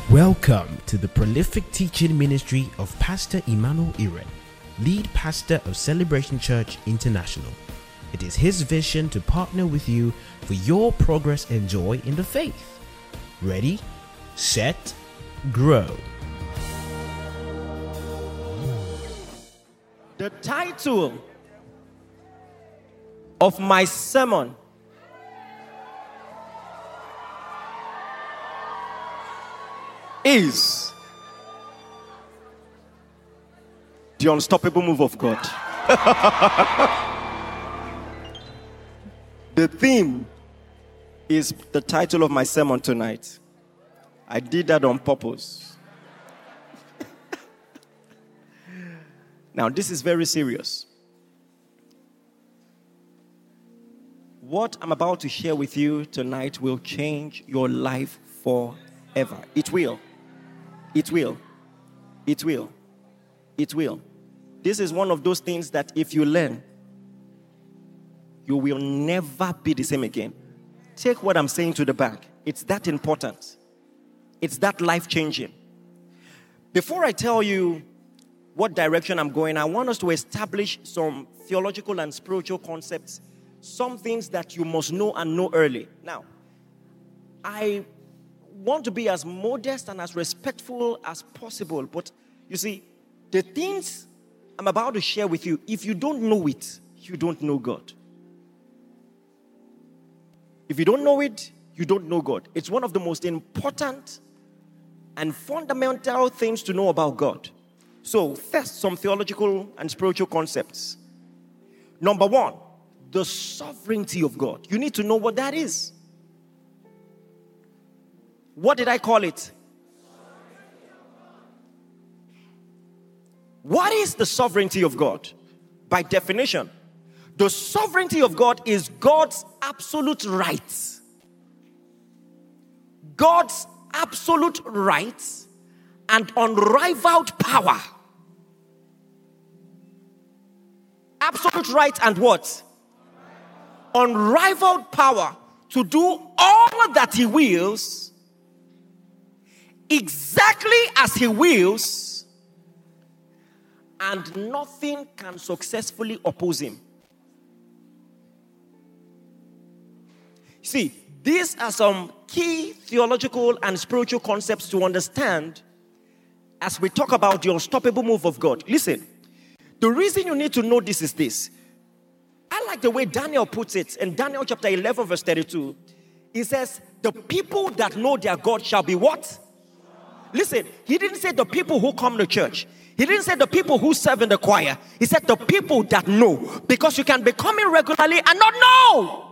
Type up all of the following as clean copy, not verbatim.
Welcome to the prolific teaching ministry of Pastor Emmanuel Iren, lead pastor of Celebration Church International. It is his vision to partner with you for your progress and joy in the faith. Ready, set, grow. The title of my sermon is The Unstoppable Move of God. The theme is the title of my sermon tonight. I did that on purpose. Now, this is very serious. What I'm about to share with you tonight will change your life forever. It will. It will. It will. It will. This is one of those things that if you learn, you will never be the same again. Take what I'm saying to the bank. It's that important. It's that life-changing. Before I tell you what direction I'm going, I want us to establish some theological and spiritual concepts, some things that you must know and know early. Now, I want to be as modest and as respectful as possible, but you see, the things I'm about to share with you, if you don't know it, you don't know God. If you don't know it, you don't know God. It's one of the most important and fundamental things to know about God. So, first, some theological and spiritual concepts. Number one, the sovereignty of God. You need to know what that is. What did I call it? What is the sovereignty of God? By definition, the sovereignty of God is God's absolute rights. God's absolute rights and unrivaled power. Absolute right and what? Unrivaled power to do all that He wills, exactly as He wills, and nothing can successfully oppose Him. See, these are some key theological and spiritual concepts to understand as we talk about the unstoppable move of God. Listen, the reason you need to know this is this. I like the way Daniel puts it in Daniel chapter 11 verse 32. He says, the people that know their God shall be what? Listen, he didn't say the people who come to church. He didn't say the people who serve in the choir. He said the people that know. Because you can be coming regularly and not know.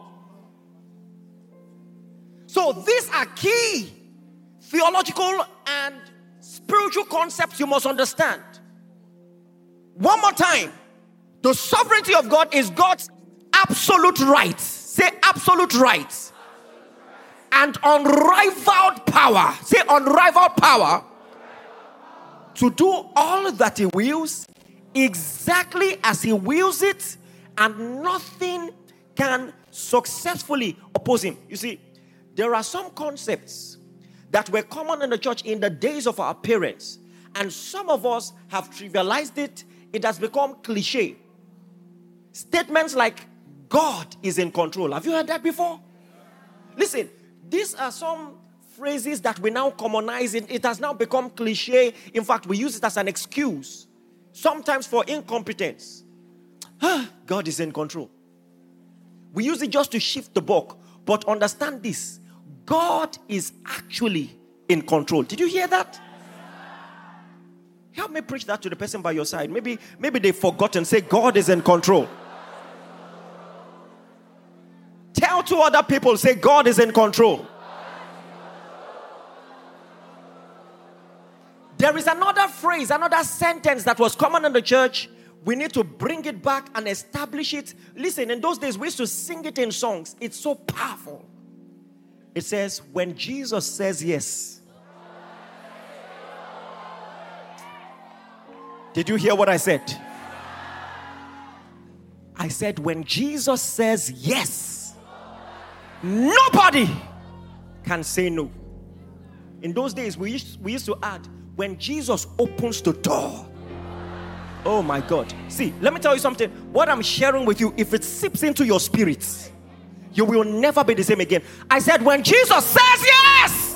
So these are key theological and spiritual concepts you must understand. One more time. The sovereignty of God is God's absolute rights. Say absolute rights. And unrivaled power. Say unrivaled power. To do all that He wills, exactly as He wills it, and nothing can successfully oppose Him. You see, there are some concepts that were common in the church in the days of our parents, and some of us have trivialized it. It has become cliche. Statements like, God is in control. Have you heard that before? Listen, these are some phrases that we now commonize. It has now become cliche. In fact, we use it as an excuse, sometimes for incompetence. God is in control. We use it just to shift the buck. But understand this, God is actually in control. Did you hear that? Help me preach that to the person by your side. Maybe they've forgotten. Say, God is in control. Tell two other people, say, God is in control. There is another phrase, another sentence that was common in the church. We need to bring it back and establish it. Listen, in those days, we used to sing it in songs. It's so powerful. It says, when Jesus says yes. Did you hear what I said? I said, when Jesus says yes, nobody can say no. In those days, we used to add, when Jesus opens the door. Oh my God. See, let me tell you something. What I'm sharing with you, if it seeps into your spirit, you will never be the same again. I said, when Jesus says yes,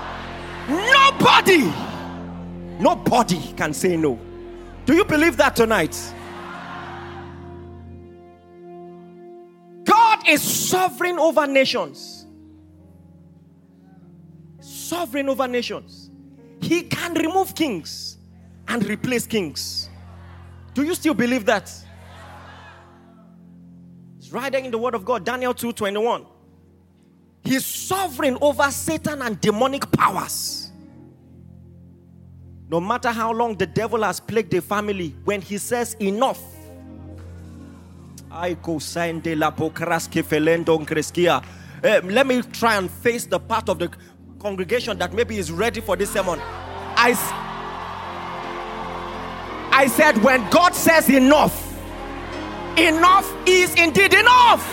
nobody can say no. Do you believe that tonight? God is sovereign over nations. Sovereign over nations. He can remove kings and replace kings. Do you still believe that? It's right there in the word of God, Daniel 2:21. He's sovereign over Satan and demonic powers. No matter how long the devil has plagued the family, when he says enough, let me try and face the part of the congregation that maybe is ready for this sermon. I said, when God says enough, enough is indeed enough.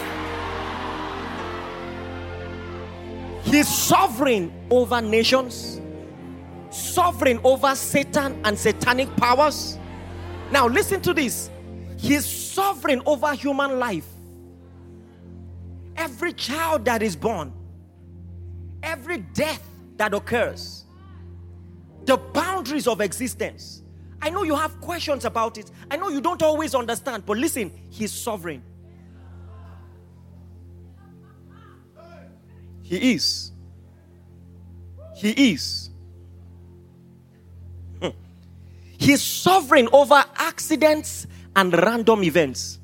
He's sovereign over nations, sovereign over Satan and satanic powers. Now listen to this. He's sovereign over human life. Every child that is born, every death that occurs, the boundaries of existence. I know you have questions about it. I know you don't always understand, but listen, he's sovereign. He is. He is. He's sovereign over accidents and random events.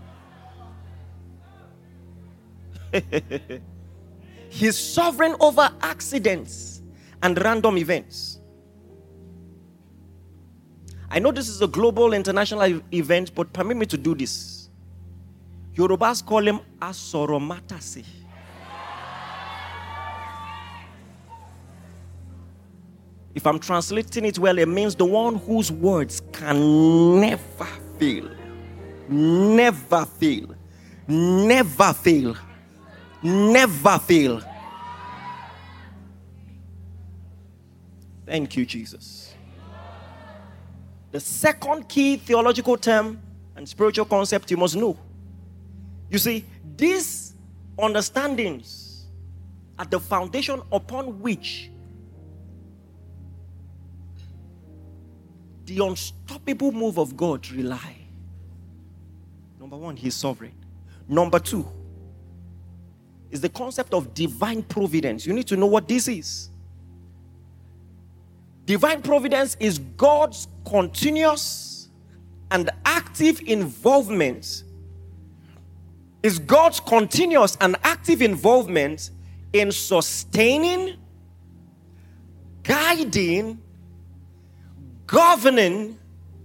He's sovereign over accidents and random events. I know this is a global international event, but permit me to do this. Yorubas call him Asoromatase. If I'm translating it well, it means the one whose words can never fail. Never fail. Never fail. Never fail. Thank you, Jesus. The second key theological term and spiritual concept you must know. You see, these understandings are the foundation upon which the unstoppable move of God rely. Number one, he is sovereign. Number two is the concept of divine providence. You need to know what this is. Divine providence is God's continuous and active involvement. Is God's continuous and active involvement in sustaining, guiding, governing.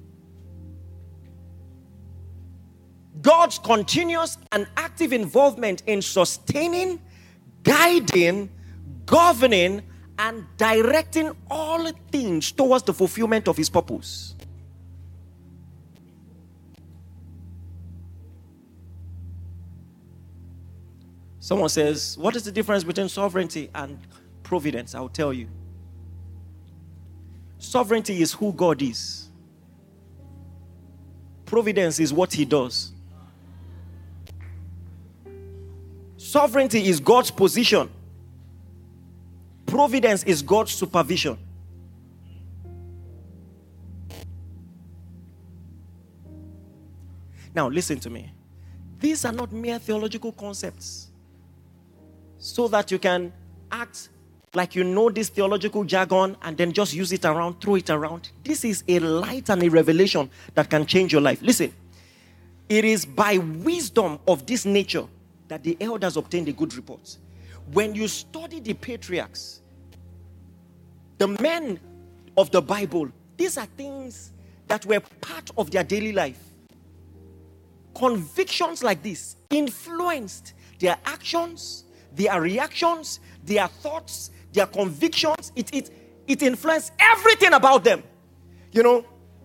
God's continuous and active involvement in sustaining, guiding, governing, and directing all things towards the fulfillment of his purpose. Someone says, what is the difference between sovereignty and providence? I'll tell you. Sovereignty is who God is. Providence is what he does. Sovereignty is God's position. Providence is God's supervision. Now listen to me. These are not mere theological concepts so that you can act like you know this theological jargon and then just use it around, throw it around. This is a light and a revelation that can change your life. Listen, it is by wisdom of this nature that the elders obtained a good report. When you study the patriarchs, the men of the Bible, these are things that were part of their daily life. Convictions like this influenced their actions, their reactions, their thoughts, their convictions. It influenced everything about them. You know,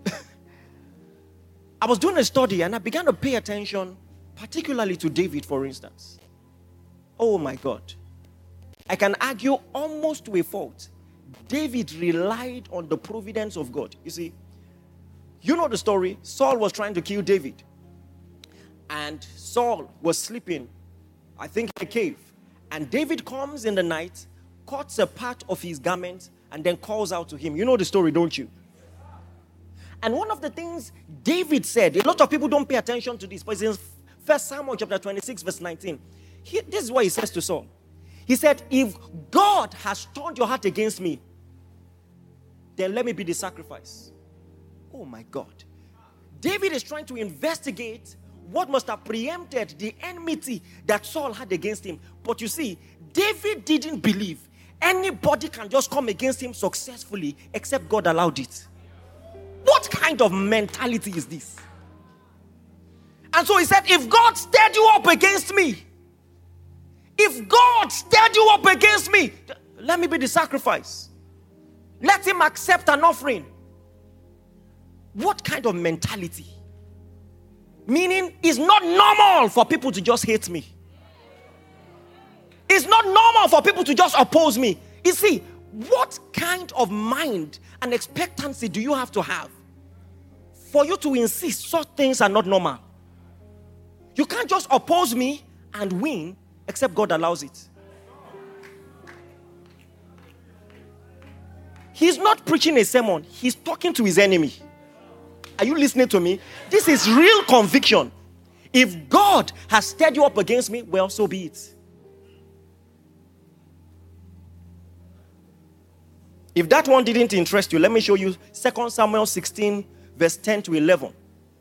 I was doing a study and I began to pay attention, particularly to David, for instance. Oh my God. I can argue almost to a fault. David relied on the providence of God. You see, you know the story. Saul was trying to kill David. And Saul was sleeping, I think, in a cave. And David comes in the night, cuts a part of his garment, and then calls out to him. You know the story, don't you? And one of the things David said, a lot of people don't pay attention to this, but it's in 1 Samuel chapter 26, verse 19. This is what he says to Saul. He said, if God has turned your heart against me, then let me be the sacrifice. Oh my God. David is trying to investigate what must have preempted the enmity that Saul had against him. But you see, David didn't believe anybody can just come against him successfully except God allowed it. What kind of mentality is this? And so he said, if God stirred you up against me, if God stirred you up against me, let me be the sacrifice. Let him accept an offering. What kind of mentality? Meaning, it's not normal for people to just hate me. It's not normal for people to just oppose me. You see, what kind of mind and expectancy do you have to have for you to insist such things are not normal? You can't just oppose me and win except God allows it. He's not preaching a sermon. He's talking to his enemy. Are you listening to me? This is real conviction. If God has stirred you up against me, well, so be it. If that one didn't interest you, let me show you 2 Samuel 16, verse 10 to 11.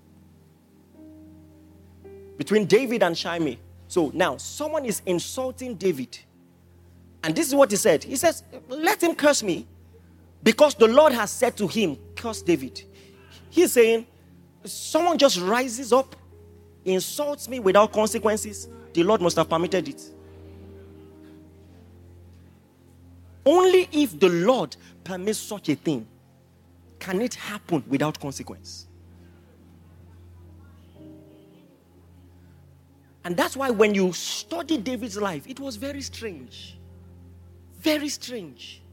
Between David and Shimei. So now, someone is insulting David. And this is what he said. He says, let him curse me, because the Lord has said to him, curse David. He's saying, someone just rises up, insults me without consequences. The Lord must have permitted it. Only if the Lord permits such a thing can it happen without consequence. And that's why when you study David's life, it was very strange. Very strange.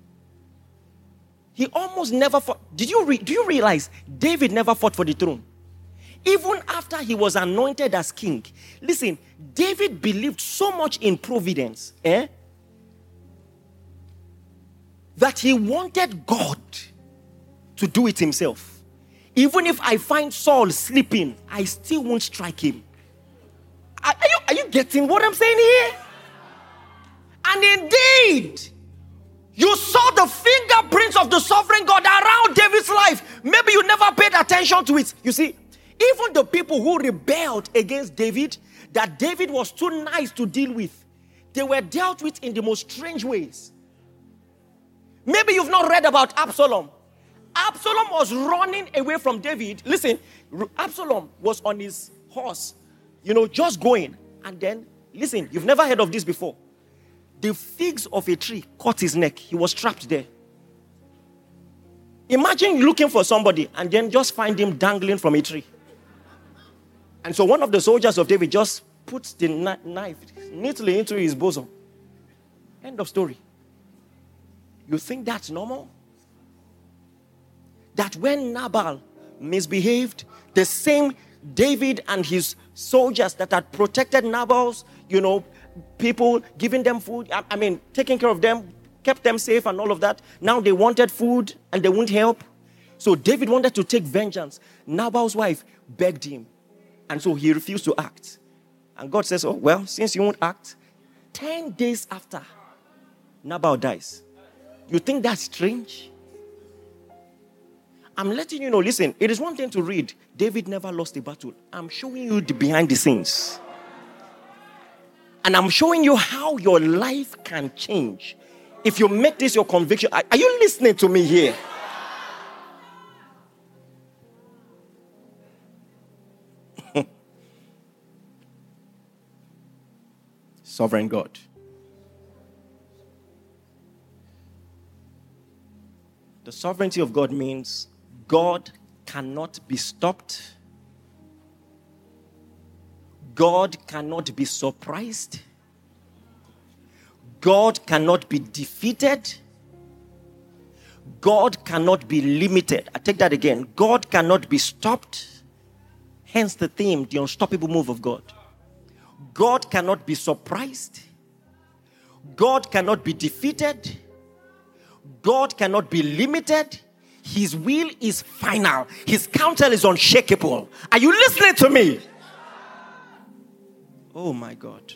He almost never fought. Do you realize David never fought for the throne? Even after he was anointed as king. Listen, David believed so much in providence, that he wanted God to do it himself. Even if I find Saul sleeping, I still won't strike him. Are you getting what I'm saying here? And indeed, you saw the fingerprints of the sovereign God around David's life. Maybe you never paid attention to it. You see, even the people who rebelled against David, that David was too nice to deal with, they were dealt with in the most strange ways. Maybe you've not read about Absalom. Absalom was running away from David. Listen, Absalom was on his horse, just going. And then, listen, you've never heard of this before. The figs of a tree caught his neck. He was trapped there. Imagine looking for somebody and then just find him dangling from a tree. And so one of the soldiers of David just puts the knife neatly into his bosom. End of story. You think that's normal? That when Nabal misbehaved, the same David and his soldiers that had protected Nabal's, people, giving them food, taking care of them, kept them safe and all of that. Now they wanted food and they wouldn't help. So David wanted to take vengeance. Nabal's wife begged him. And so he refused to act. And God says, oh, well, since you won't act, 10 days after, Nabal dies. You think that's strange? I'm letting you know, listen, it is one thing to read, David never lost a battle. I'm showing you the behind the scenes. And I'm showing you how your life can change if you make this your conviction. Are you listening to me here? Sovereign God. The sovereignty of God means God cannot be stopped. God cannot be surprised. God cannot be defeated. God cannot be limited. I take that again. God cannot be stopped. Hence the theme, the unstoppable move of God. God cannot be surprised. God cannot be defeated. God cannot be limited. His will is final. His counsel is unshakable. Are you listening to me? Oh my God.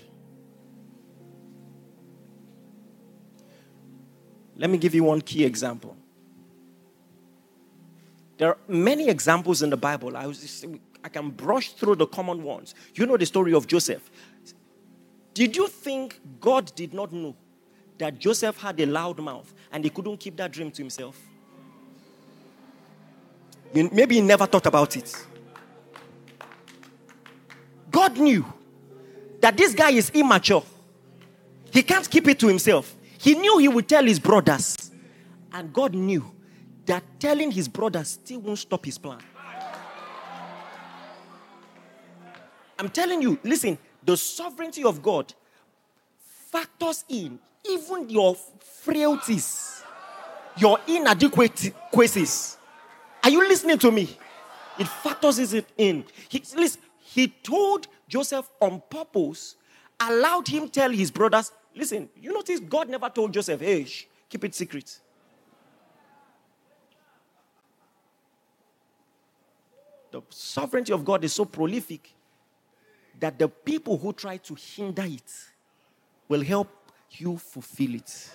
Let me give you one key example. There are many examples in the Bible. I can brush through the common ones. You know the story of Joseph. Did you think God did not know that Joseph had a loud mouth and he couldn't keep that dream to himself? Maybe he never thought about it. God knew that this guy is immature. He can't keep it to himself. He knew he would tell his brothers. And God knew that telling his brothers still won't stop his plan. I'm telling you, listen, the sovereignty of God factors in even your frailties, your inadequacies. Are you listening to me? It factors it in. He told Joseph on purpose, allowed him tell his brothers, listen, you notice God never told Joseph, hey, keep it secret. The sovereignty of God is so prolific that the people who try to hinder it will help you fulfill it.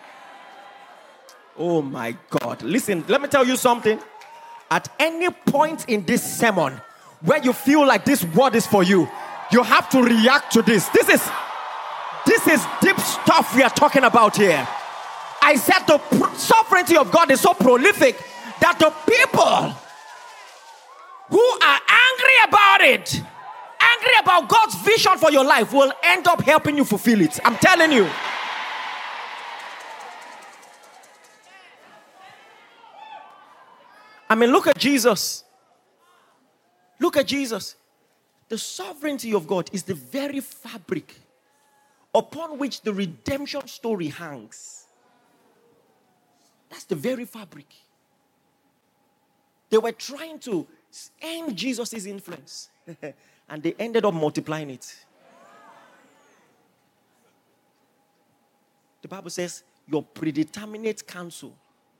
Oh my God. Listen, let me tell you something. At any point in this sermon where you feel like this word is for you, you have to react to this. This is deep stuff we are talking about here. I said the sovereignty of God is so prolific that the people who are angry about it, angry about God's vision for your life, will end up helping you fulfill it. I'm telling you. I mean, look at Jesus. Look at Jesus. The sovereignty of God is the very fabric upon which the redemption story hangs. That's the very fabric. They were trying to end Jesus' influence. And they ended up multiplying it. The Bible says, your predeterminate counsel.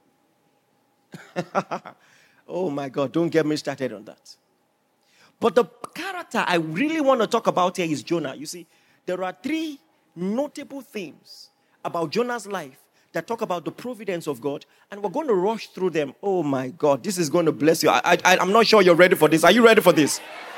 Oh my God, don't get me started on that. But the character I really want to talk about here is Jonah. You see, there are three notable themes about Jonah's life that talk about the providence of God, and we're going to rush through them. Oh my God, this is going to bless you. I'm not sure you're ready for this. Are you ready for this?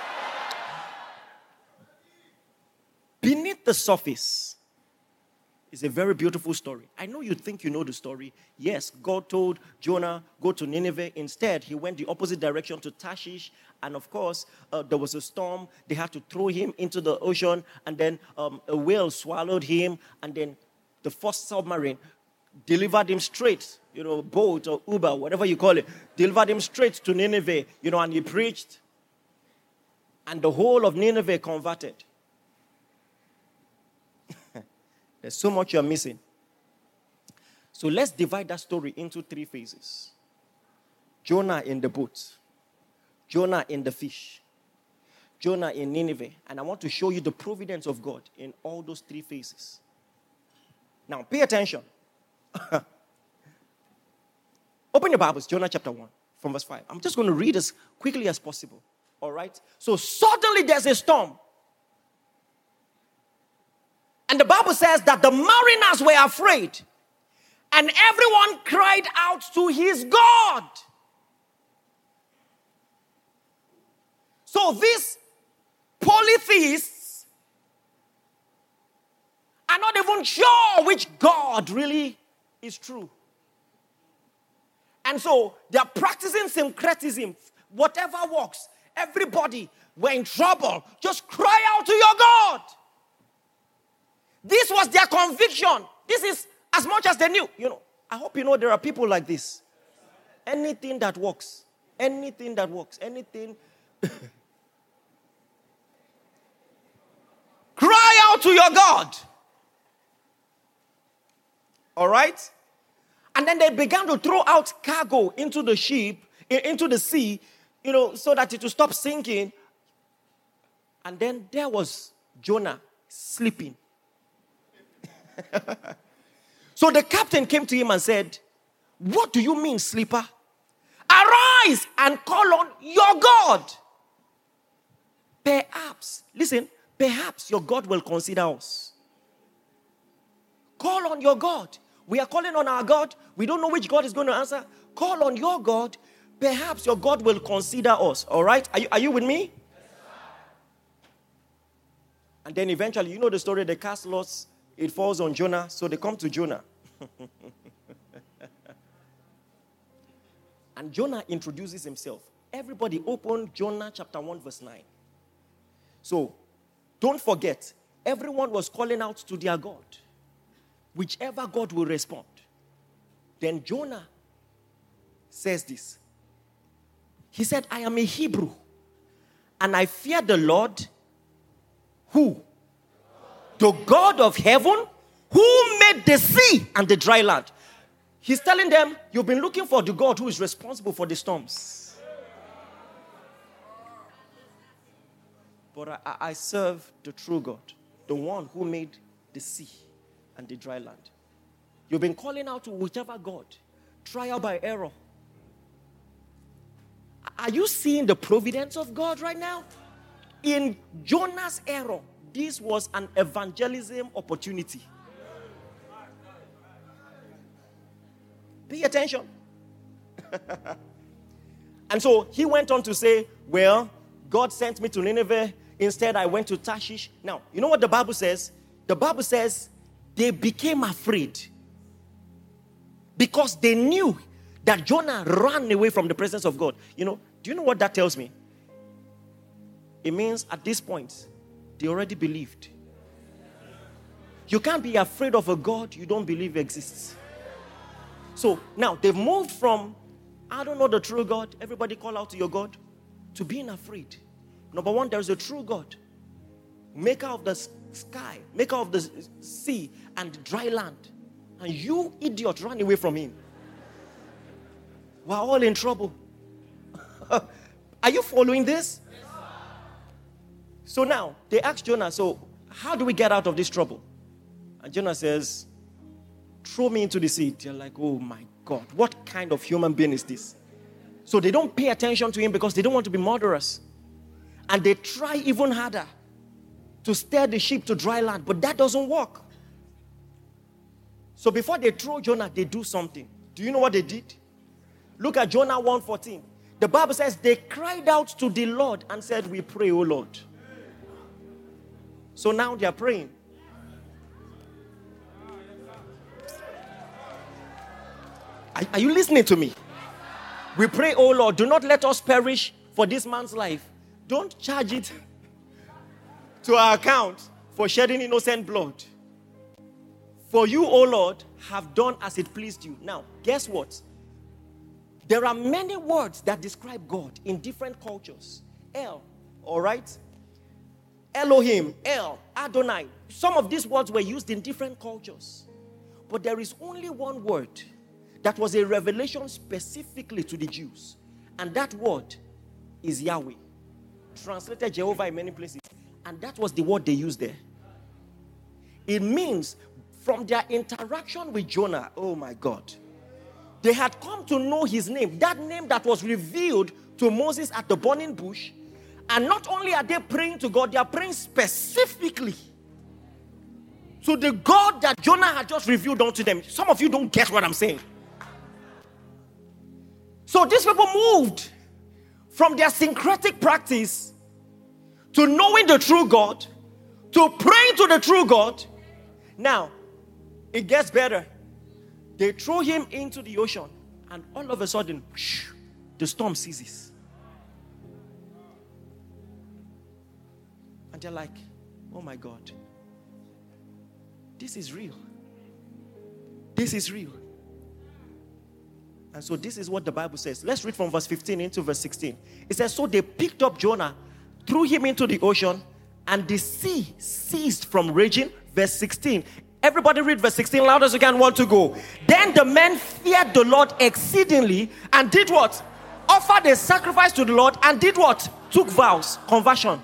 Beneath the surface is a very beautiful story. I know you think you know the story. Yes, God told Jonah, go to Nineveh. Instead, he went the opposite direction to Tarshish. And of course, there was a storm. They had to throw him into the ocean. And then a whale swallowed him. And then the first submarine delivered him straight, boat or Uber, whatever you call it, delivered him straight to Nineveh, and he preached. And the whole of Nineveh converted. There's so much you're missing. So let's divide that story into three phases. Jonah in the boat. Jonah in the fish. Jonah in Nineveh. And I want to show you the providence of God in all those three phases. Now, pay attention. Open your Bibles, Jonah chapter 1, from verse 5. I'm just going to read as quickly as possible. All right? So suddenly there's a storm. And the Bible says that the mariners were afraid. And everyone cried out to his God. So these polytheists are not even sure which God really is true. And so they are practicing syncretism. Whatever works. Everybody, we're in trouble. Just cry out to your God. This was their conviction. This is as much as they knew. I hope you know there are people like this. Anything that works. Anything that works. Anything. Cry out to your God. All right? And then they began to throw out cargo into the ship, into the sea, so that it would stop sinking. And then there was Jonah sleeping. So the captain came to him and said, "What do you mean, sleeper? Arise and call on your God. Perhaps your God will consider us." Call on your God. We are calling on our God. We don't know which God is going to answer. Call on your God. Perhaps your God will consider us. All right? Are you with me? And then eventually, you know the story, they cast lots. It falls on Jonah. So they come to Jonah. And Jonah introduces himself. Everybody open Jonah chapter 1 verse 9. So, don't forget, everyone was calling out to their God. Whichever God will respond. Then Jonah says this. He said, "I am a Hebrew, and I fear the Lord." Who? The God of heaven, who made the sea and the dry land. He's telling them, you've been looking for the God who is responsible for the storms. But I serve the true God, the one who made the sea and the dry land. You've been calling out to whichever God, trial by error. Are you seeing the providence of God right now? In Jonah's error, this was an evangelism opportunity. Pay attention. And so he went on to say, well, God sent me to Nineveh. Instead, I went to Tarshish. Now, you know what the Bible says? The Bible says they became afraid because they knew that Jonah ran away from the presence of God. Do you know what that tells me? It means at this point, they already believed. You can't be afraid of a God you don't believe exists. So now they've moved from, I don't know the true God, everybody call out to your God, to being afraid. Number one, there's a true God, maker of the sky, maker of the sea and dry land. And you, idiot, ran away from him. We're all in trouble. Are you following this? So now, they asked Jonah, so how do we get out of this trouble? And Jonah says, throw me into the sea. They're like, oh my God, what kind of human being is this? So they don't pay attention to him because they don't want to be murderers. And they try even harder to steer the ship to dry land, but that doesn't work. So before they throw Jonah, they do something. Do you know what they did? Look at Jonah 1:14. The Bible says they cried out to the Lord and said, we pray, O Lord. So now they are praying. Are you listening to me? We pray, oh Lord, do not let us perish for this man's life. Don't charge it to our account for shedding innocent blood. For you, oh Lord, have done as it pleased you. Now, guess what? There are many words that describe God in different cultures. El, all right? Elohim, El, Adonai. Some of these words were used in different cultures. But there is only one word that was a revelation specifically to the Jews. And that word is Yahweh. Translated Jehovah in many places. And that was the word they used there. It means from their interaction with Jonah, oh my God, they had come to know his name. That name that was revealed to Moses at the burning bush. And not only are they praying to God, they are praying specifically to the God that Jonah had just revealed unto them. Some of you don't get what I'm saying. So these people moved from their syncretic practice to knowing the true God, to praying to the true God. Now, it gets better. They throw him into the ocean, and all of a sudden, the storm ceases. And they're like, oh my God, this is real. This is real. And so this is what the Bible says. Let's read from verse 15 into verse 16. It says, so they picked up Jonah, threw him into the ocean, and the sea ceased from raging. Verse 16, Everybody read verse 16 loud as you can. Want to go. Then the men feared the Lord exceedingly and did what? Offered a sacrifice to the Lord and did what? Took vows. Conversion.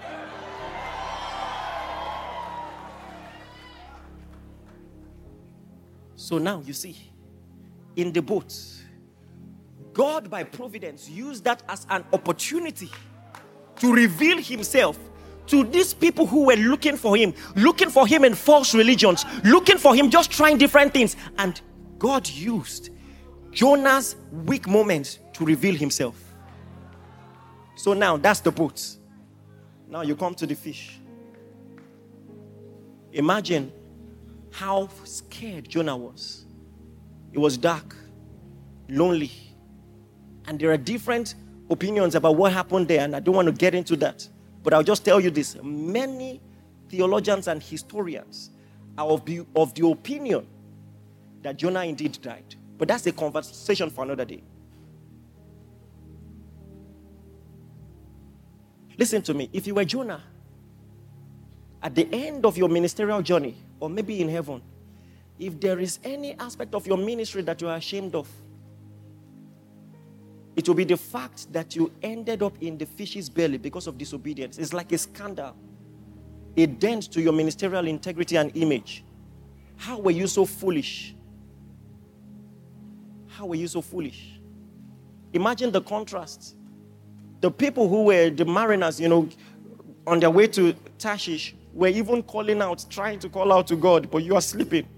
So now you see, in the boat, God by providence used that as an opportunity to reveal himself to these people who were looking for him in false religions, looking for him, just trying different things. And God used Jonah's weak moments to reveal himself. So now that's the boat. Now you come to the fish. Imagine how scared Jonah was. It was dark, lonely, and there are different opinions about what happened there, and I don't want to get into that. But I'll just tell you this. Many theologians and historians are of the opinion that Jonah indeed died. But that's a conversation for another day. Listen to me. If you were Jonah, at the end of your ministerial journey, or maybe in heaven, if there is any aspect of your ministry that you are ashamed of, it will be the fact that you ended up in the fish's belly because of disobedience. It's like a scandal. A dent to your ministerial integrity and image. How were you so foolish? How were you so foolish? Imagine the contrast. The people who were the mariners, on their way to Tarshish, were even calling out, trying to call out to God, but you are sleeping.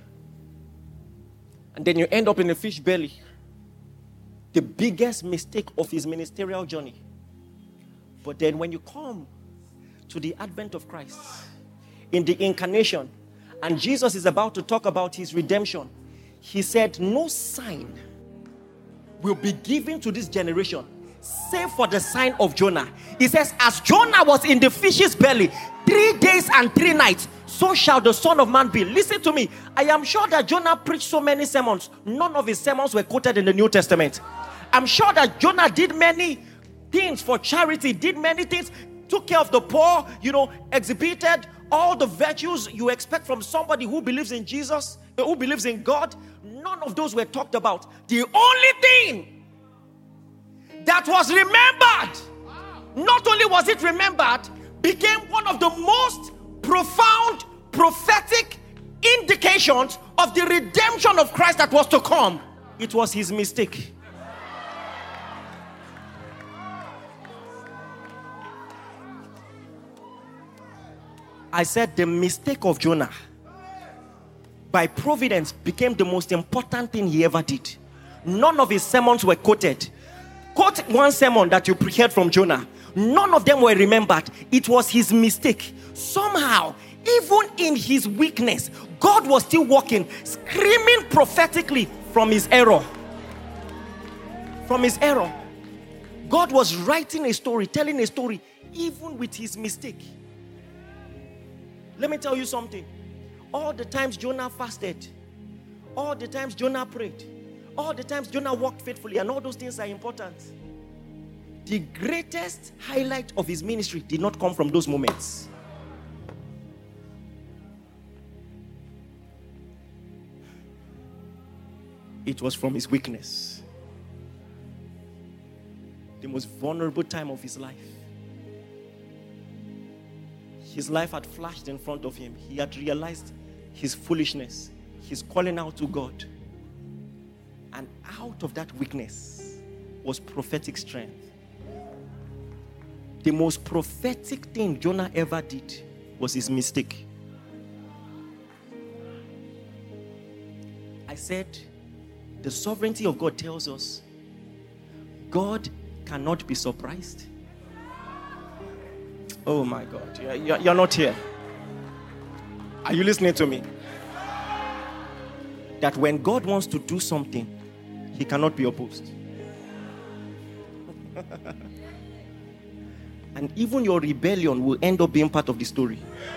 And then you end up in a fish belly. The biggest mistake of his ministerial journey. But then when you come to the advent of Christ, in the incarnation, and Jesus is about to talk about his redemption, he said, no sign will be given to this generation, save for the sign of Jonah. He says, as Jonah was in the fish's belly 3 days and 3 nights, so shall the Son of Man be. Listen to me. I am sure that Jonah preached so many sermons. None of his sermons were quoted in the New Testament. I'm sure that Jonah did many things for charity, did many things, took care of the poor, exhibited all the virtues you expect from somebody who believes in Jesus, who believes in God. None of those were talked about. The only thing that was remembered, not only was it remembered, became one of the most profound prophetic indications of the redemption of Christ that was to come. It was his mistake. I said the mistake of Jonah by providence became the most important thing he ever did. None of his sermons were quoted. Quote one sermon that you heard from Jonah. None of them were remembered. It was his mistake. Somehow, even in his weakness, God was still working, screaming prophetically from his error. From his error. God was writing a story, telling a story, even with his mistake. Let me tell you something. All the times Jonah fasted, all the times Jonah prayed, all the times Jonah walked faithfully, and all those things are important. The greatest highlight of his ministry did not come from those moments. It was from his weakness. The most vulnerable time of his life. His life had flashed in front of him. He had realized his foolishness. He's calling out to God. And out of that weakness was prophetic strength. The most prophetic thing Jonah ever did was his mistake. I said, the sovereignty of God tells us God cannot be surprised. Oh my God, you're not here. Are you listening to me? That when God wants to do something, he cannot be opposed. And even your rebellion will end up being part of the story.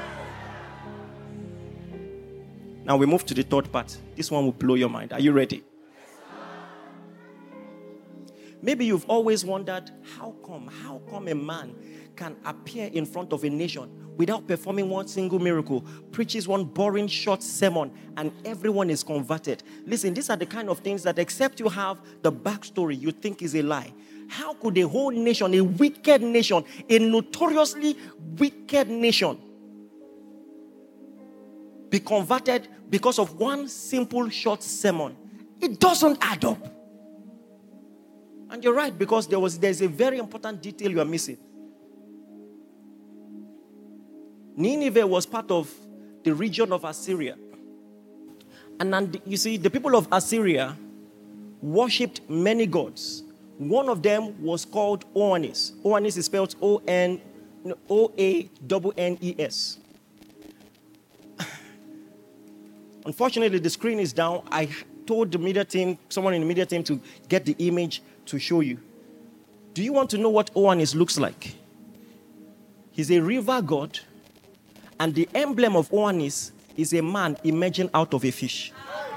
Now we move to the third part. This one will blow your mind. Are you ready? Maybe you've always wondered, how come a man can appear in front of a nation without performing one single miracle, preaches one boring short sermon, and everyone is converted. Listen, these are the kind of things that, except you have the backstory, you think is a lie. How could a whole nation, a wicked nation, a notoriously wicked nation, be converted because of one simple short sermon? It doesn't add up. And you're right, because there's a very important detail you are missing. Nineveh was part of the region of Assyria. And you see, the people of Assyria worshipped many gods. One of them was called Oannes. Oannes is spelled O-A-N-N-E-S. Unfortunately, the screen is down. I told the media team, someone in the media team, to get the image to show you. Do you want to know what Oannes looks like? He's a river god, and the emblem of Oannes is a man emerging out of a fish.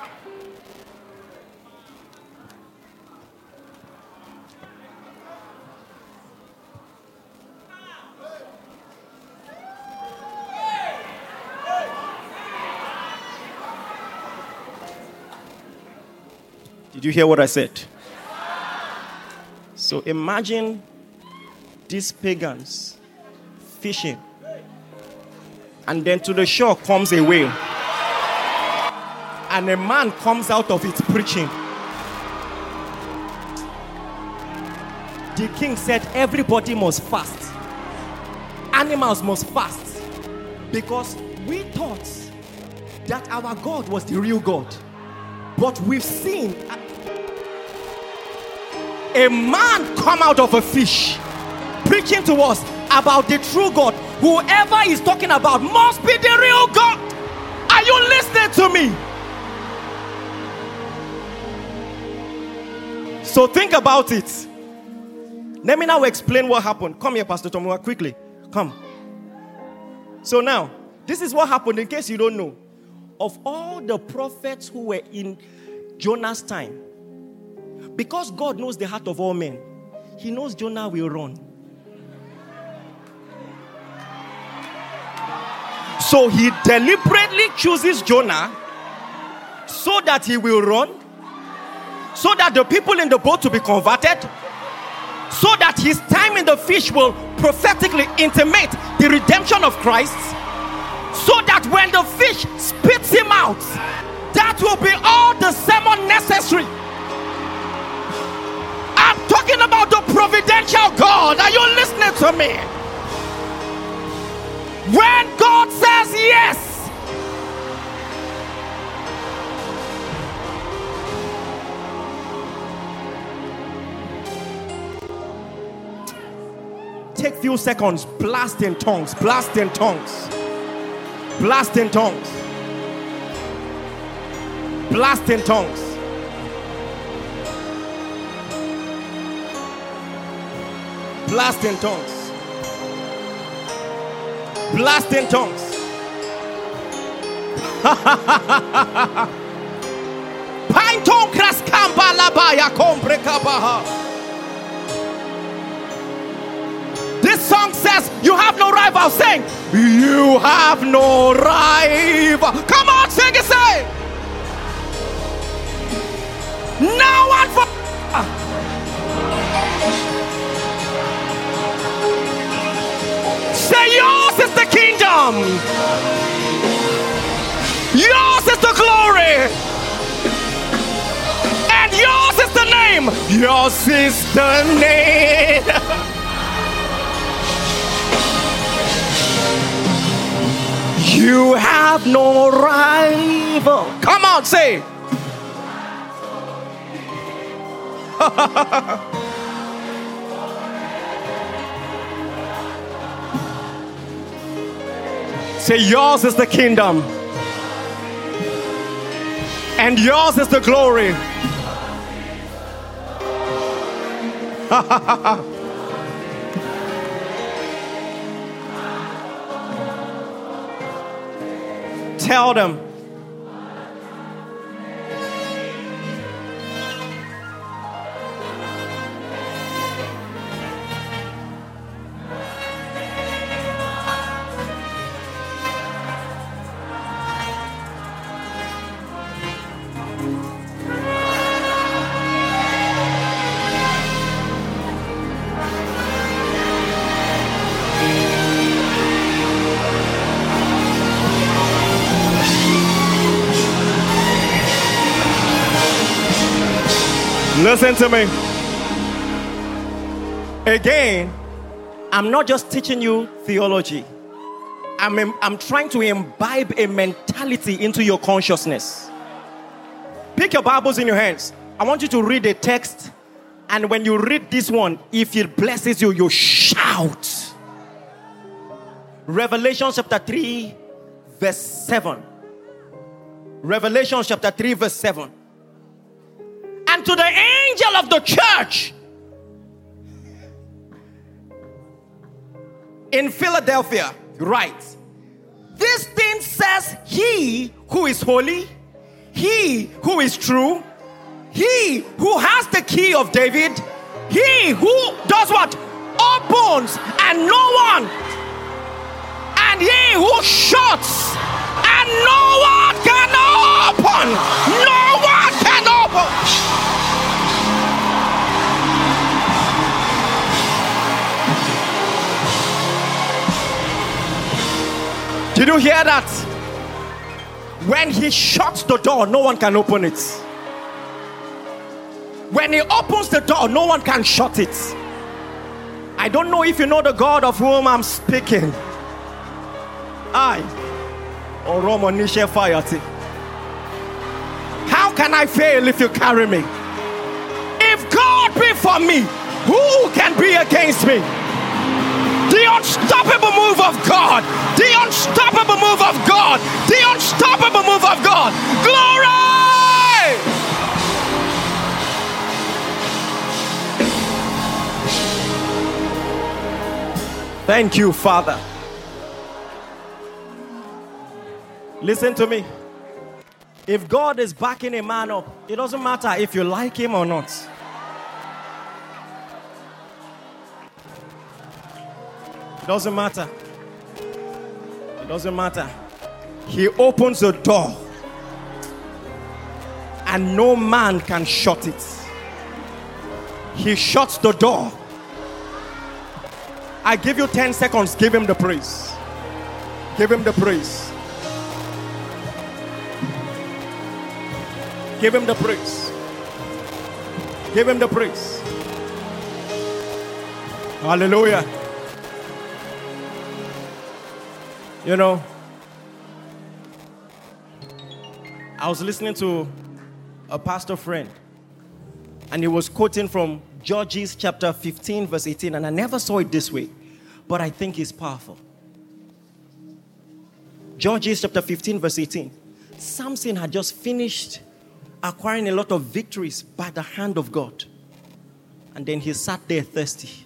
Did you hear what I said? So imagine these pagans fishing, and then to the shore comes a whale, and a man comes out of it preaching. The king said everybody must fast. Animals must fast. Because we thought that our God was the real God. But we've seen a man come out of a fish preaching to us about the true God. Whoever he's talking about must be the real God. Are you listening to me? So think about it. Let me now explain what happened. Come here, Pastor Tomua, quickly. Come. So now, this is what happened, in case you don't know. Of all the prophets who were in Jonah's time, because God knows the heart of all men, he knows Jonah will run. So he deliberately chooses Jonah so that he will run, so that the people in the boat will be converted, so that his time in the fish will prophetically intimate the redemption of Christ, so that when the fish spits him out, that will be all the sermon necessary. I'm talking about the providential God. Are you listening to me? When God says yes, take few seconds, blast in tongues, blast in tongues, blast in tongues, blast in tongues. Blast in tongues. Blast in tongues. Painton kraskamba labaya kombrekabaha. This song says, you have no rival. Sing, you have no rival. Come on, sing it, say. Now and for. Say, yours is the kingdom. Yours is the glory. And yours is the name. Yours is the name. You have no rival. Come on, say. Say, yours is the kingdom, and yours is the glory. Tell them. Listen to me. Again, I'm not just teaching you theology. I'm trying to imbibe a mentality into your consciousness. Pick your Bibles in your hands. I want you to read a text. And when you read this one, if it blesses you, you shout. Revelation chapter 3, verse 7. Revelation chapter 3, verse 7. And to the angel of the church in Philadelphia, write, this thing says he who is holy, he who is true, he who has the key of David, he who does what? Opens and no one, and he who shuts and no one can open. No one can open. Did you hear that? When he shuts the door, no one can open it. When he opens the door, no one can shut it. I don't know if you know the God of whom I'm speaking. How can I fail if you carry me? If God be for me, who can be against me? The unstoppable move of God. The unstoppable move of God. The unstoppable move of God. Glory! Thank you, Father. Listen to me. If God is backing a man up, it doesn't matter if you like him or not. It doesn't matter. It doesn't matter. He opens the door and no man can shut it. He shuts the door. I give you 10 seconds. Give him the praise. Give him the praise. Give him the praise. Give him the praise. Hallelujah. You know, I was listening to a pastor friend, and he was quoting from Judges chapter 15, verse 18, and I never saw it this way, but I think it's powerful. Judges chapter 15, verse 18. Samson had just finished acquiring a lot of victories by the hand of God, and then he sat there thirsty.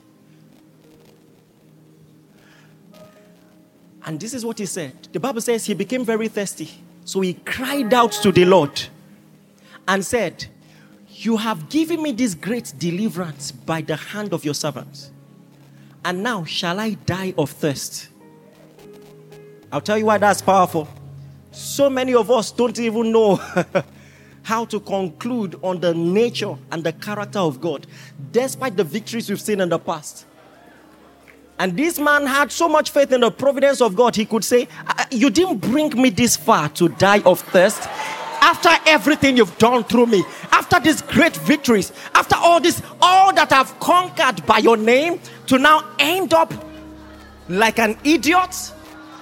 And this is what he said. The Bible says he became very thirsty. So he cried out to the Lord and said, you have given me this great deliverance by the hand of your servants. And now shall I die of thirst? I'll tell you why that's powerful. So many of us don't even know how to conclude on the nature and the character of God, despite the victories we've seen in the past. And this man had so much faith in the providence of God, he could say, you didn't bring me this far to die of thirst. After everything you've done through me, after these great victories, after all that I've conquered by your name, to now end up like an idiot.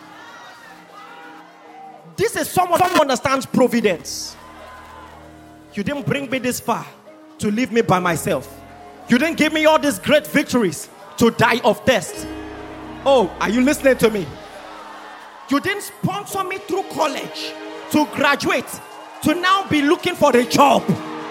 This is someone who understands providence. You didn't bring me this far to leave me by myself. You didn't give me all these great victories to die of thirst. Oh, are you listening to me? You didn't sponsor me through college to graduate, to now be looking for a job.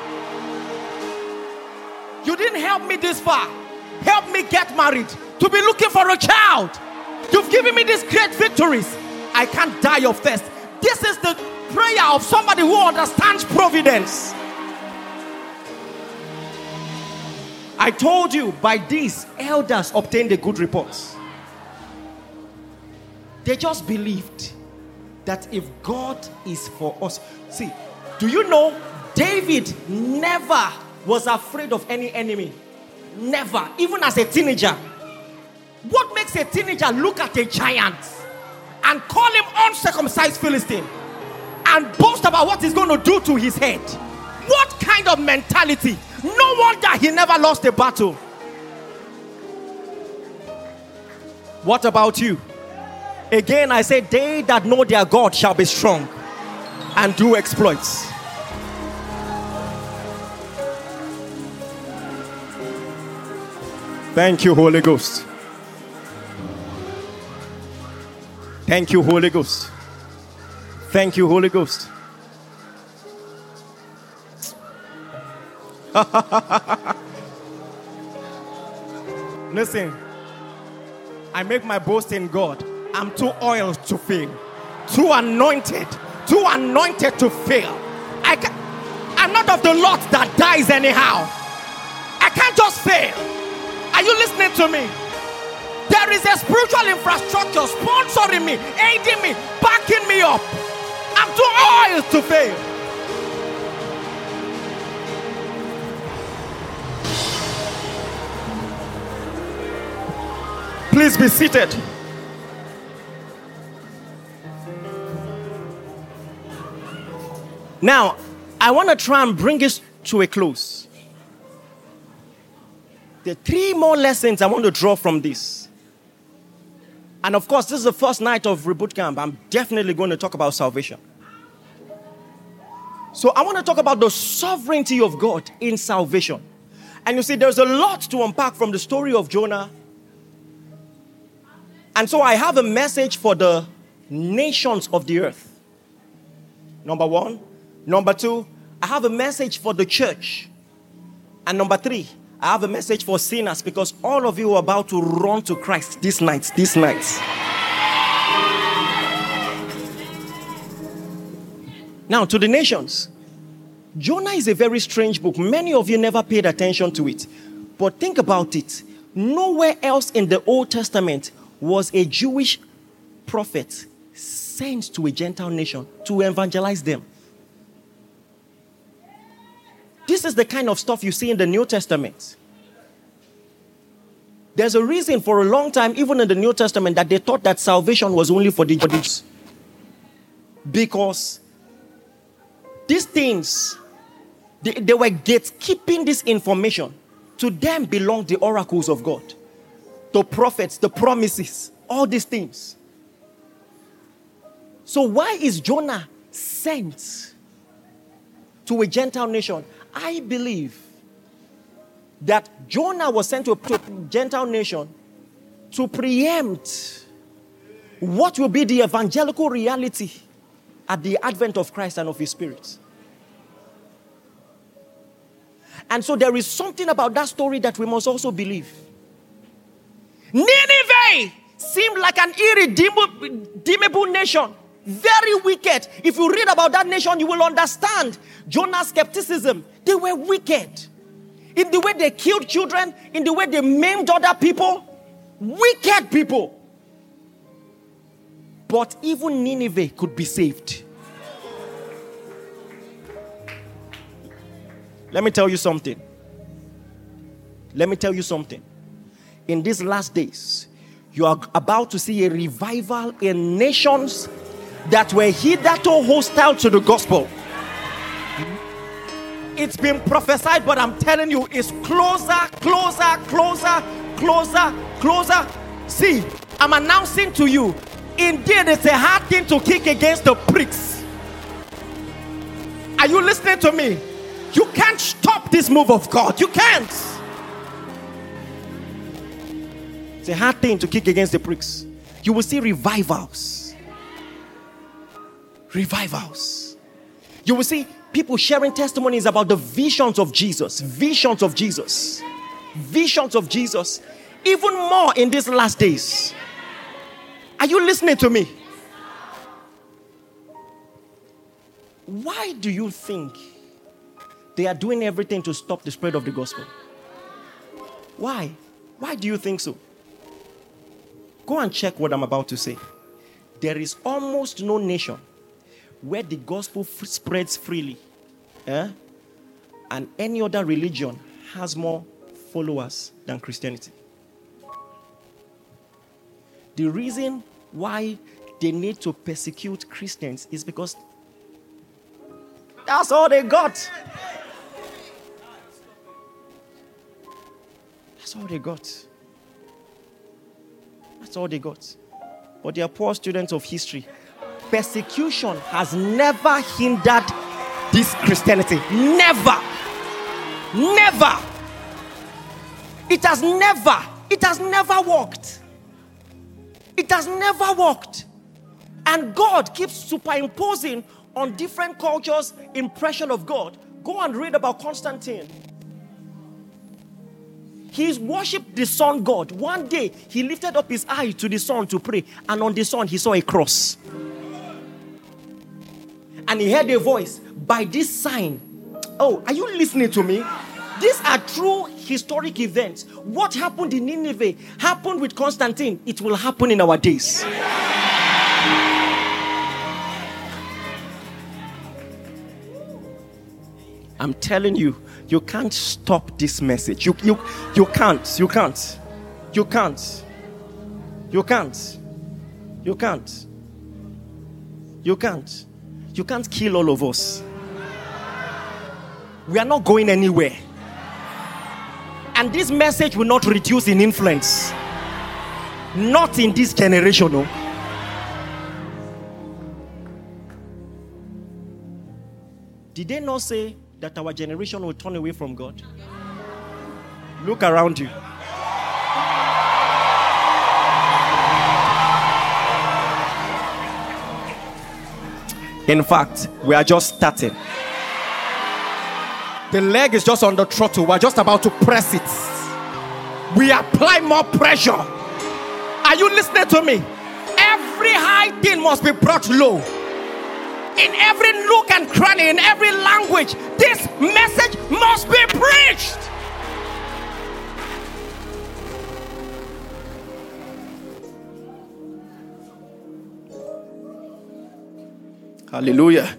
You didn't help me this far, help me get married, to be looking for a child. You've given me these great victories. I can't die of thirst. This is the prayer of somebody who understands providence. I told you, by this, elders obtained a good report. They just believed that if God is for us. See, do you know David never was afraid of any enemy? Never. Even as a teenager. What makes a teenager look at a giant and call him uncircumcised Philistine and boast about what he's going to do to his head? What kind of mentality No wonder he never lost a battle. What about you? Again, I say, they that know their God shall be strong and do exploits. Thank you, Holy Ghost. Thank you, Holy Ghost. Thank you, Holy Ghost. Listen, I make my boast in God. I'm too oiled to fail, too anointed to fail. I'm not of the lot that dies anyhow. I can't just fail. Are you listening to me? There is a spiritual infrastructure sponsoring me, aiding me, backing me up. I'm too oiled to fail. Please be seated. Now, I want to try and bring this to a close. There are 3 more lessons I want to draw from this. And of course, this is the first night of Reboot Camp. I'm definitely going to talk about salvation. So I want to talk about the sovereignty of God in salvation. And you see, there's a lot to unpack from the story of Jonah. And so I have a message for the nations of the earth. Number 1. Number 2, I have a message for the church. And number 3, I have a message for sinners, because all of you are about to run to Christ these nights. Now, to the nations. Jonah is a very strange book. Many of you never paid attention to it. But think about it. Nowhere else in the Old Testament was a Jewish prophet sent to a Gentile nation to evangelize them. This is the kind of stuff you see in the New Testament. There's a reason for a long time, even in the New Testament, that they thought that salvation was only for the Jews. Because these things, they were gatekeeping this information. To them belonged the oracles of God, the prophets, the promises, all these things. So why is Jonah sent to a Gentile nation? I believe that Jonah was sent to a Gentile nation to preempt what will be the evangelical reality at the advent of Christ and of His Spirit. And so there is something about that story that we must also believe. Nineveh seemed like an irredeemable nation. Very wicked. If you read about that nation, you will understand Jonah's skepticism. They were wicked. In the way they killed children, in the way they maimed other people. Wicked people. But even Nineveh could be saved. Let me tell you something. In these last days, you are about to see a revival in nations that were hitherto hostile to the gospel. It's been prophesied, but I'm telling you, it's closer. See, I'm announcing to you, indeed, it's a hard thing to kick against the pricks. Are you listening to me? You can't stop this move of God. You can't. It's a hard thing to kick against the pricks. You will see revivals. You will see people sharing testimonies about the visions of Jesus. Even more in these last days. Are you listening to me? Why do you think they are doing everything to stop the spread of the gospel? Why? Why do you think so? Go and check what I'm about to say. There is almost no nation where the gospel spreads freely, and any other religion has more followers than Christianity. The reason why they need to persecute Christians is because that's all they got. That's all they got. That's all they got. But they are poor students of history. Persecution has never hindered this Christianity. Never. Never. It has never worked. It has never worked. And God keeps superimposing on different cultures' impression of God. Go and read about Constantine. He worshipped the sun god. One day, he lifted up his eye to the sun to pray. And on the sun, he saw a cross. And he heard a voice, by this sign. Oh, are you listening to me? These are true historic events. What happened in Nineveh happened with Constantine. It will happen in our days. I'm telling you, you can't stop this message. You can't. You can't. You can't. You can't. You can't. You can't. You can't kill all of us. We are not going anywhere. And this message will not reduce in influence. Not in this generation, no. Did they not say that our generation will turn away from God? Look around you. In fact, we are just starting. The leg is just on the throttle. We're just about to press it. We apply more pressure. Are you listening to me? Every high thing must be brought low. In every nook and cranny, in every language, this message must be preached. Hallelujah.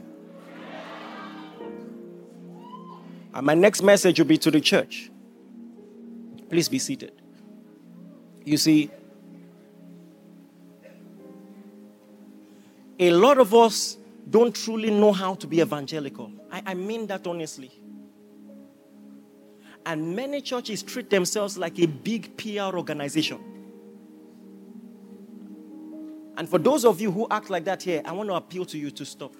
And my next message will be to the church. Please be seated. You see, a lot of us don't truly know how to be evangelical. I mean that honestly. And many churches treat themselves like a big PR organization. And for those of you who act like that here, I want to appeal to you to stop.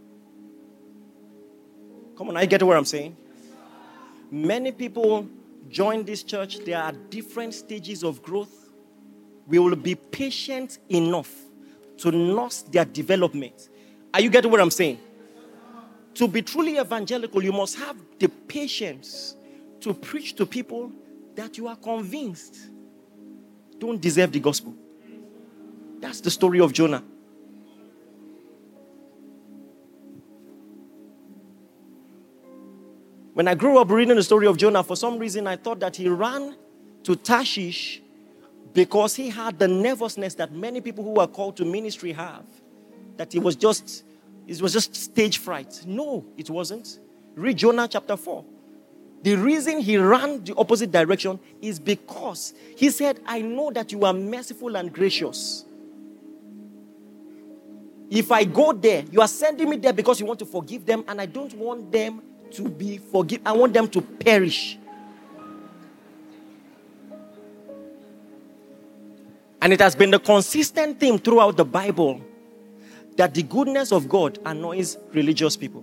Come on, I get what I'm saying. Many people join this church. There are different stages of growth. We will be patient enough to nurse their development. Are you getting what I'm saying? To be truly evangelical, you must have the patience to preach to people that you are convinced don't deserve the gospel. That's the story of Jonah. When I grew up reading the story of Jonah, for some reason I thought that he ran to Tarshish because he had the nervousness that many people who are called to ministry have. That it was just stage fright. No, it wasn't. Read Jonah chapter 4. The reason he ran the opposite direction is because he said, I know that you are merciful and gracious. If I go there, you are sending me there because you want to forgive them, and I don't want them to be forgiven. I want them to perish. And it has been the consistent theme throughout the Bible that the goodness of God annoys religious people.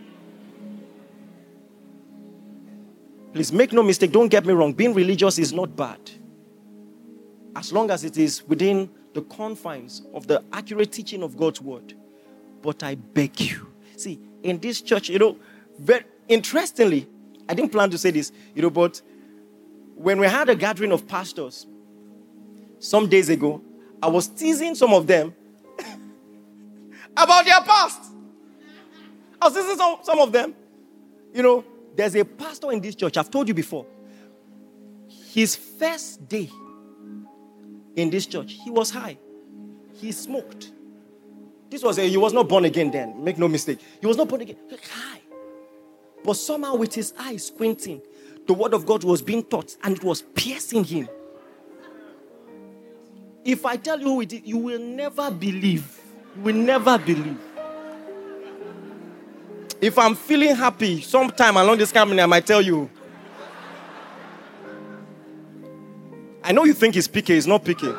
Please make no mistake, don't get me wrong. Being religious is not bad, as long as it is within the confines of the accurate teaching of God's word. But I beg you, see, in this church, very interestingly, I didn't plan to say this, but when we had a gathering of pastors some days ago, I was teasing some of them about their past. I was teasing some of them. There's a pastor in this church, I've told you before. His first day in this church, he was high. He smoked. He was not born again then, make no mistake. He was not born again, high. But somehow with his eyes squinting, the word of God was being taught and it was piercing him. If I tell you who it is, you will never believe. You will never believe. If I'm feeling happy sometime along this campaign, I might tell you. I know you think it's PK, it's not PK.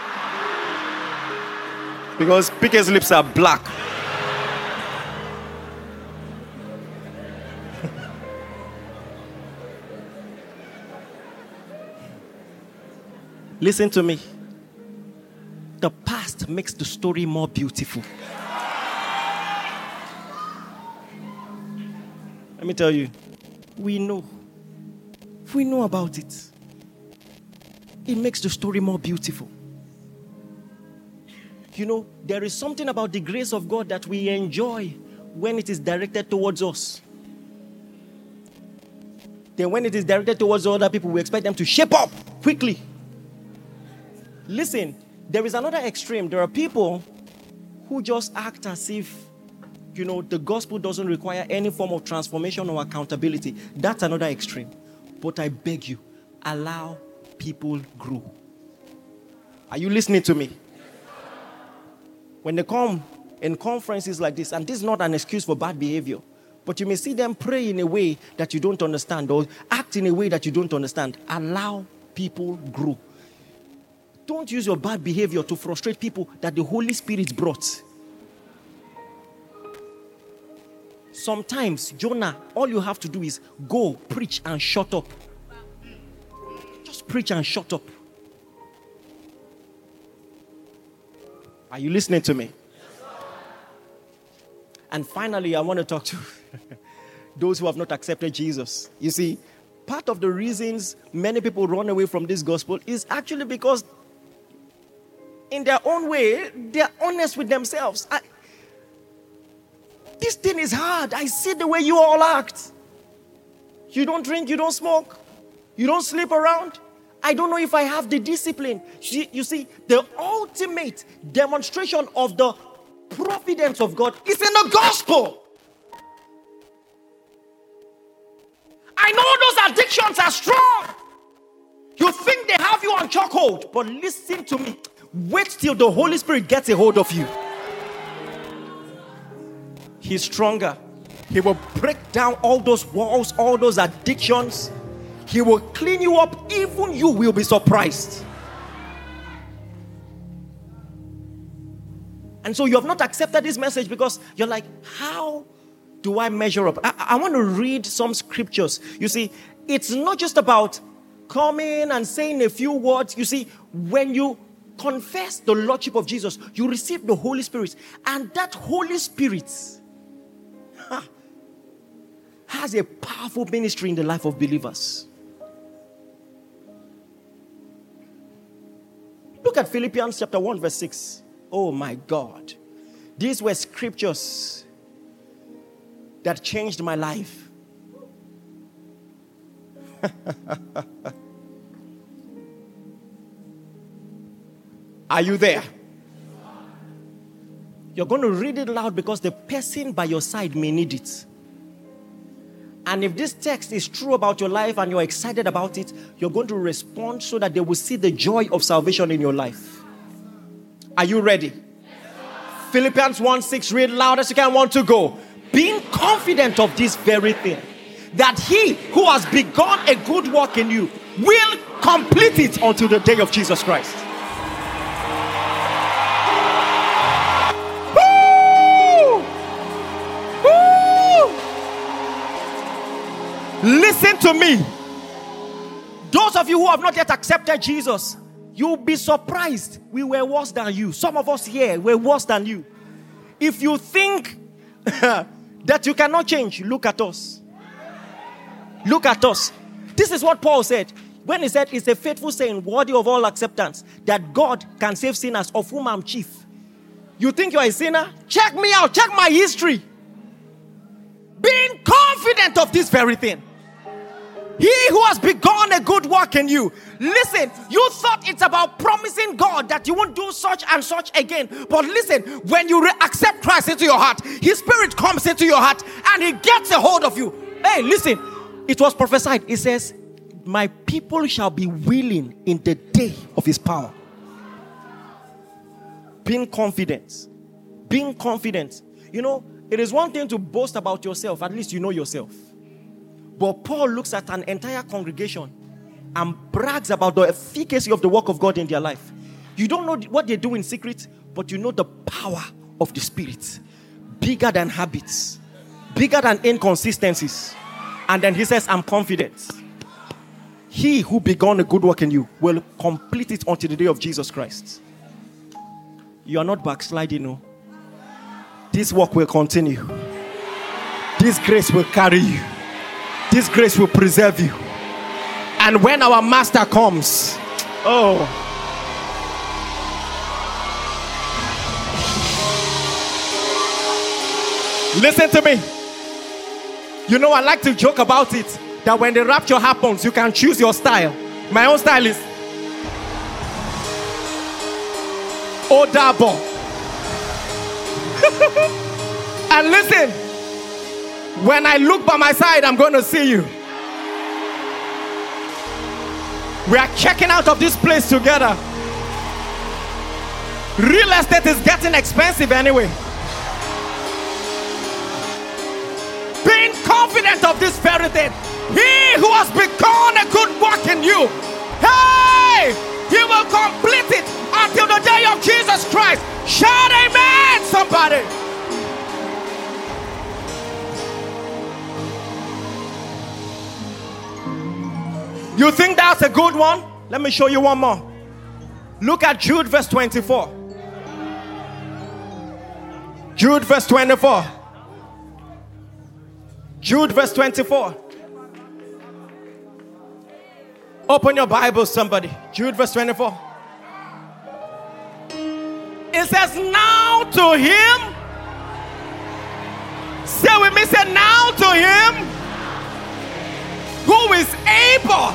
Because PK's lips are black. Listen to me. The past makes the story more beautiful. Let me tell you, we know about it. It makes the story more beautiful. You know, there is something about the grace of God that we enjoy when it is directed towards us. Then when it is directed towards other people, we expect them to shape up quickly. Listen, there is another extreme. There are people who just act as if, you know, the gospel doesn't require any form of transformation or accountability. That's another extreme. But I beg you, allow people grow. Are you listening to me? When they come in conferences like this, and this is not an excuse for bad behavior, but you may see them pray in a way that you don't understand or act in a way that you don't understand. Allow people grow. Don't use your bad behavior to frustrate people that the Holy Spirit brought. Sometimes, Jonah, all you have to do is go, preach, and shut up. Just preach and shut up. Are you listening to me? And finally, I want to talk to those who have not accepted Jesus. You see, part of the reasons many people run away from this gospel is actually because in their own way, they're honest with themselves. This thing is hard. I see the way you all act. You don't drink, you don't smoke, you don't sleep around. I don't know if I have the discipline. You see, the ultimate demonstration of the providence of God is in the gospel. I know those addictions are strong. You think they have you on chokehold, but listen to me. Wait till the Holy Spirit gets a hold of you. He's stronger. He will break down all those walls, all those addictions. He will clean you up. Even you will be surprised. And so you have not accepted this message because you're like, how do I measure up? I want to read some scriptures. You see, it's not just about coming and saying a few words. You see, when you confess the Lordship of Jesus, you receive the Holy Spirit. And that Holy Spirit has a powerful ministry in the life of believers. Look at Philippians chapter 1 verse 6. Oh my God. These were scriptures that changed my life. Are you there? You're going to read it loud because the person by your side may need it. And if this text is true about your life and you're excited about it, you're going to respond so that they will see the joy of salvation in your life. Are you ready? Philippians 1:6, read loud as you can. 1 to go. Being confident of this very thing, that he who has begun a good work in you will complete it until the day of Jesus Christ. Listen to me. Those of you who have not yet accepted Jesus, you'll be surprised. We were worse than you. Some of us here were worse than you. If you think that you cannot change, look at us. Look at us. This is what Paul said. When he said, it's a faithful saying, worthy of all acceptance, that God can save sinners, of whom I'm chief. You think you're a sinner? Check me out. Check my history. Being confident of this very thing. He who has begun a good work in you. Listen, you thought it's about promising God that you won't do such and such again. But listen, when you accept Christ into your heart, His Spirit comes into your heart and He gets a hold of you. Hey, listen, it was prophesied. It says, my people shall be willing in the day of His power. Being confident. Being confident. You know, it is one thing to boast about yourself. At least you know yourself. But Paul looks at an entire congregation and brags about the efficacy of the work of God in their life. You don't know what they do in secret, but you know the power of the Spirit. Bigger than habits, bigger than inconsistencies. And then he says, I'm confident. He who began a good work in you will complete it until the day of Jesus Christ. You are not backsliding, no. This work will continue. This grace will carry you. This grace will preserve you. And when our master comes, listen to me. You know, I like to joke about it, that when the rapture happens, you can choose your style. My own style is Odabo. And listen, when I look by my side, I'm going to see you. We are checking out of this place together. Real estate is getting expensive anyway. Being confident of this very thing, he who has begun a good work in you, hey, he will complete it until the day of Jesus Christ. Shout amen, somebody. You think that's a good one? Let me show you one more. Look at Jude verse 24. Jude verse 24. Jude verse 24. Open your Bible, somebody. Jude verse 24. It says, now to him. Say with me, say, now to him who is able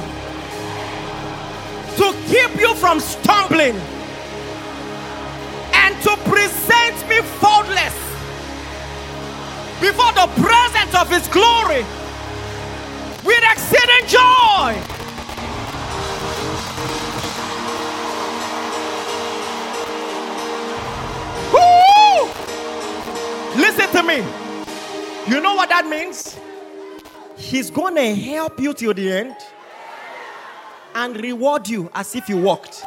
to keep you from stumbling and to present me faultless before the presence of his glory with exceeding joy. Woo! Listen to me. You know what that means? He's going to help you till the end and reward you as if you walked.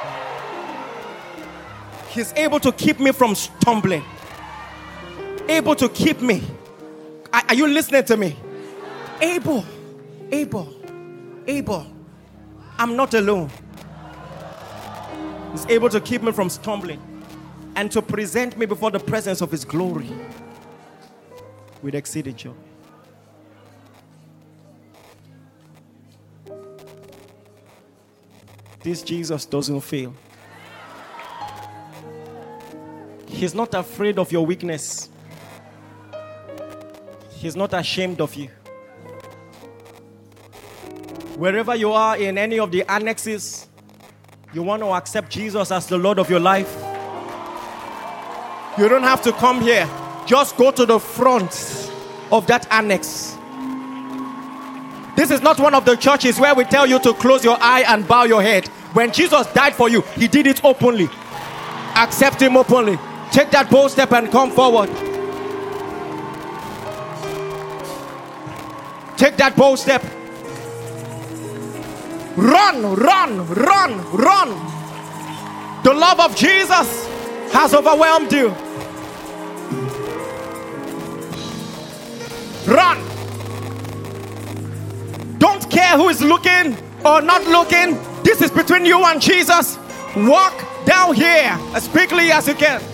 He's able to keep me from stumbling. Able to keep me. Are you listening to me? Able. I'm not alone. He's able to keep me from stumbling and to present me before the presence of his glory with exceeding joy. This Jesus doesn't fail. He's not afraid of your weakness. He's not ashamed of you. Wherever you are in any of the annexes, you want to accept Jesus as the Lord of your life, you don't have to come here. Just go to the front of that annex. This is not one of the churches where we tell you to close your eye and bow your head. When Jesus died for you, he did it openly. Accept him openly. Take that bold step and come forward. Take that bold step. Run. The love of Jesus has overwhelmed you. Run. Don't care who is looking or not looking. This is between you and Jesus. Walk down here as quickly as you can.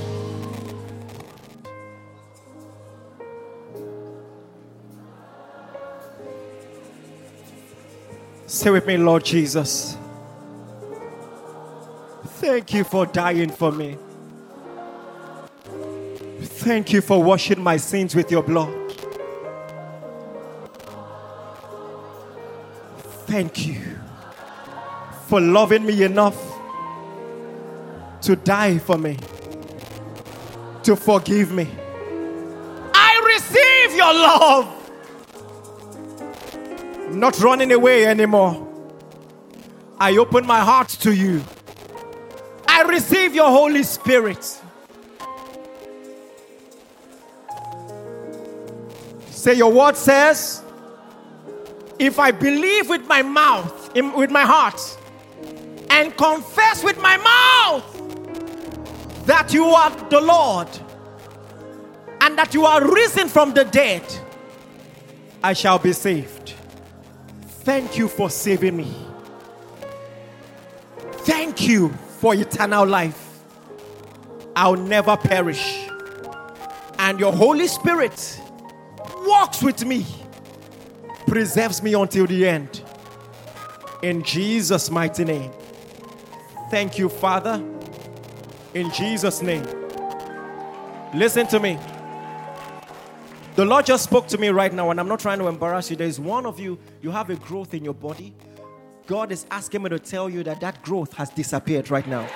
Say with me, Lord Jesus, thank you for dying for me. Thank you for washing my sins with your blood. Thank you for loving me enough to die for me, to forgive me. I receive your love. I'm not running away anymore. I open my heart to you. I receive your Holy Spirit. Say, your word says, if I believe with my mouth with my heart, and confess with my mouth that you are the Lord and that you are risen from the dead, I shall be saved. Thank you for saving me. Thank you for eternal life. I'll never perish. And your Holy Spirit walks with me, preserves me until the end. In Jesus' mighty name. Thank you, Father. In Jesus' name. Listen to me. The Lord just spoke to me right now, and I'm not trying to embarrass you. There is one of you, you have a growth in your body. God is asking me to tell you that that growth has disappeared right now.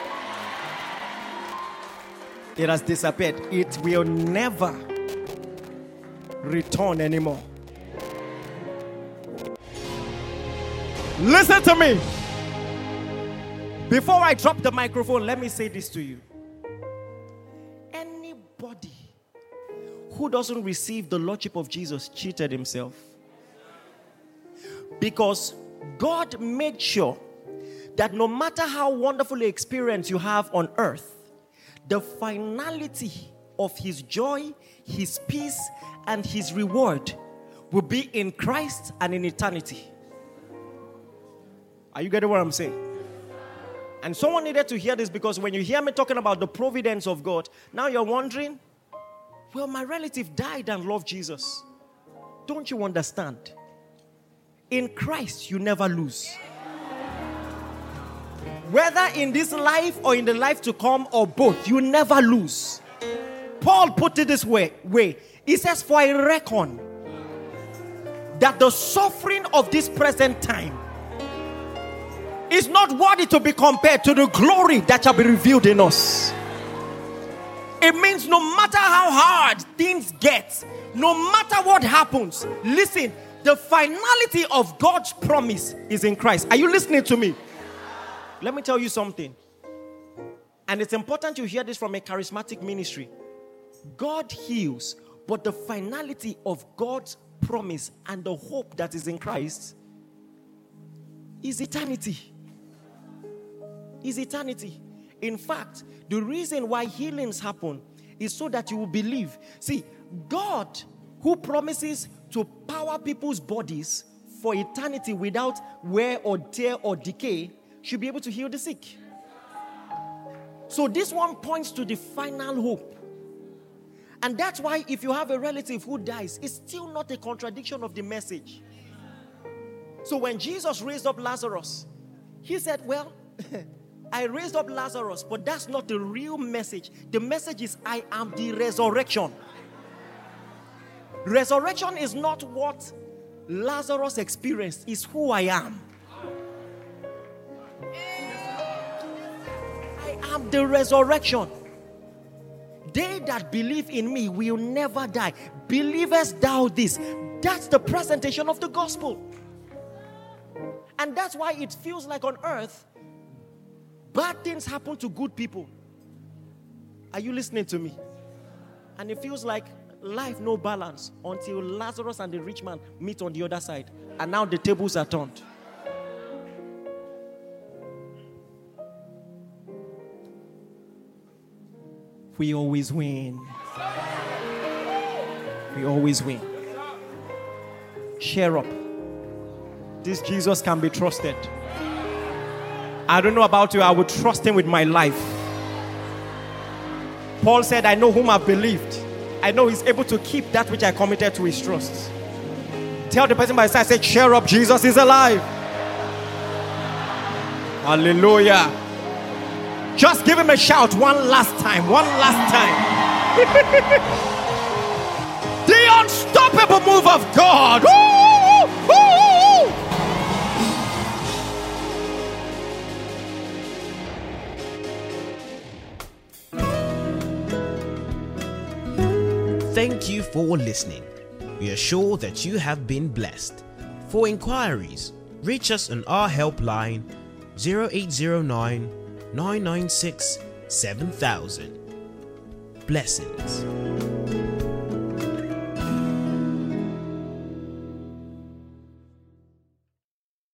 It has disappeared. It will never return anymore. Listen to me. Before I drop the microphone, let me say this to you. Anybody who doesn't receive the Lordship of Jesus cheated himself. Because God made sure that no matter how wonderful an experience you have on earth, the finality of his joy, his peace, and his reward will be in Christ and in eternity. Are you getting what I'm saying? And someone needed to hear this, because when you hear me talking about the providence of God, now you're wondering, well, my relative died and loved Jesus. Don't you understand? In Christ, you never lose. Whether in this life or in the life to come or both, you never lose. Paul put it this way. He says, for I reckon that the suffering of this present time is not worthy to be compared to the glory that shall be revealed in us. It means no matter how hard things get, no matter what happens, listen, the finality of God's promise is in Christ. Are you listening to me? Let me tell you something. And it's important you hear this from a charismatic ministry. God heals, but the finality of God's promise and the hope that is in Christ is eternity. Is eternity. In fact, the reason why healings happen is so that you will believe. See, God, who promises to power people's bodies for eternity without wear or tear or decay, should be able to heal the sick. So this one points to the final hope. And that's why if you have a relative who dies, it's still not a contradiction of the message. So when Jesus raised up Lazarus, he said, well, I raised up Lazarus, but that's not the real message. The message is, I am the resurrection. Resurrection is not what Lazarus experienced, it's who I am. I am the resurrection. They that believe in me will never die. Believest thou this? That's the presentation of the gospel. And that's why it feels like on earth, bad things happen to good people. Are you listening to me? And it feels like life no balance until Lazarus and the rich man meet on the other side. And now the tables are turned. We always win. We always win. Cheer up. This Jesus can be trusted. I don't know about you, I would trust him with my life. Paul said, I know whom I've believed. I know he's able to keep that which I committed to his trust. Tell the person by his side, say, cheer up, Jesus is alive. Hallelujah. Just give him a shout one last time. One last time. The unstoppable move of God. Woo! Woo! Thank you for listening. We are sure that you have been blessed. For inquiries, reach us on our helpline 0809 996 7000. Blessings.